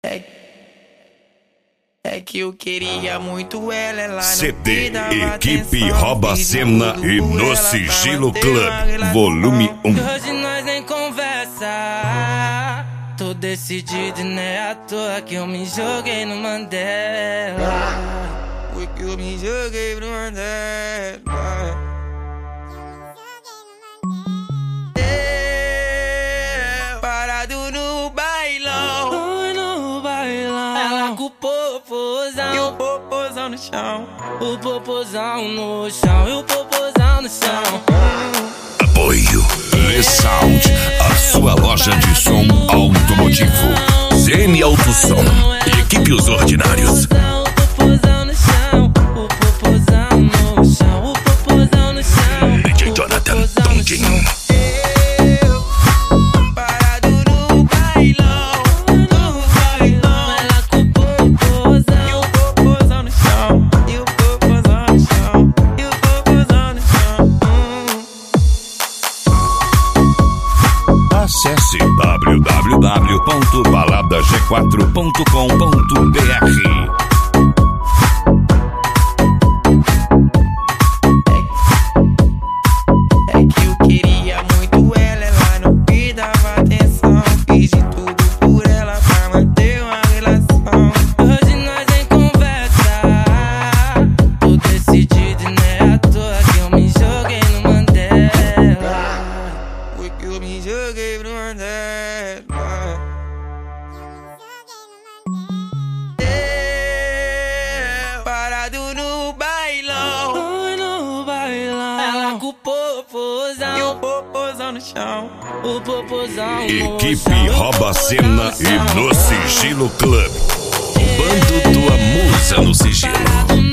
É que eu queria muito ela CD Equipe Rouba Cena e No Sigilo Club, volume 1. Hoje nós nem conversa. Tô decidido e não é à toa que eu me joguei no Mandela. Foi que eu me joguei no Mandela. Parado no bailão, no bailão. Ela com o popozão e o popozão no chão. O popozão no chão e o popozão no chão. Apoio Le Sound, a sua loja de som automotivo. ZN Autosom, Equipe Os Ordinários. O popozão no chão, o popozão no chão, o popozão no chão. DJ Jonathan Tondinho. Acesse www.baladag4.com.br. É que eu queria muito ela não me dava atenção. Fiz de tudo por ela pra manter uma relação. Hoje nós nem conversa. Tô decidido e não é à toa que eu me joguei no Mandela. Foi que eu me joguei no Mandela. Parado no bailão, no bailão. Ela com o popozão e o popozão no chão. O popozão Equipe Rouba Cena e No Sigilo Club. Bando tua musa no sigilo.